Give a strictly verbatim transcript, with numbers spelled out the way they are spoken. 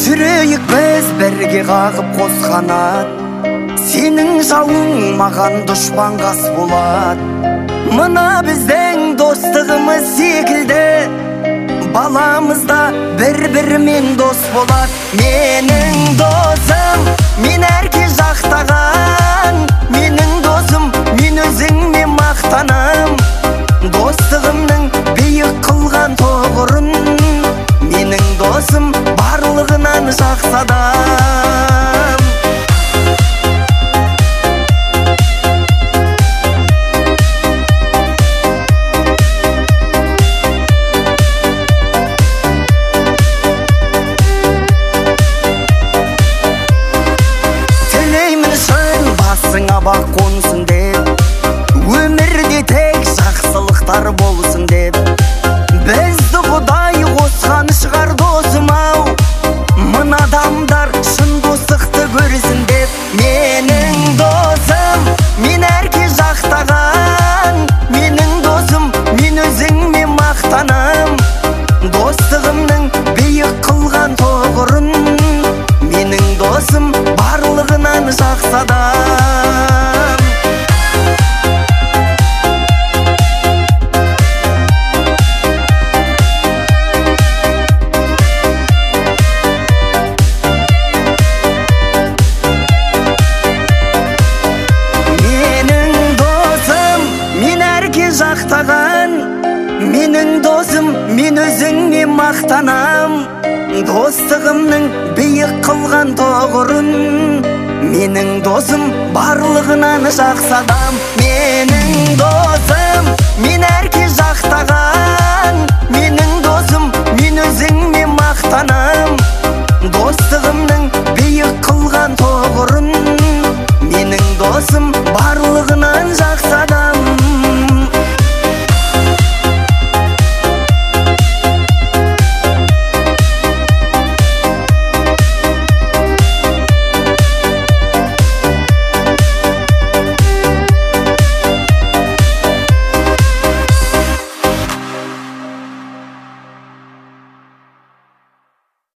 жүрейік біз бірге қағып қос қанат. Сенің жауың маған дұшпан қас болады. Мына біздің достығымыз секілді, баламызда бір-бірімен дос болады. Менің досым, мен әрке жақтаған. Менің досым, мен өзіңмен мақтанам. Достығымның биік қылған тоғырын, менің досым барлығынан жақсы адам. Тілеймін шын басыңа бақ қонсын деп, өмірде тек жақсылықтар болсын деп. Бізді Құдай қосқан шығар досым-ау, мына адамдар шын достықты көрсін деп. Менің досым, мен әрке жақтаған. Менің досым, мен өзіңмен мақтанам. Достығымның биік қылған тоғырын, менің досым барлығынан жақсы адам. Жақтаған, менің досым, мен өзіңмен мақтанам. Достығымның биік қылған тоғырын, менің досым барлығынан жақсы адам. Менің досым, мен әрке жақтаған.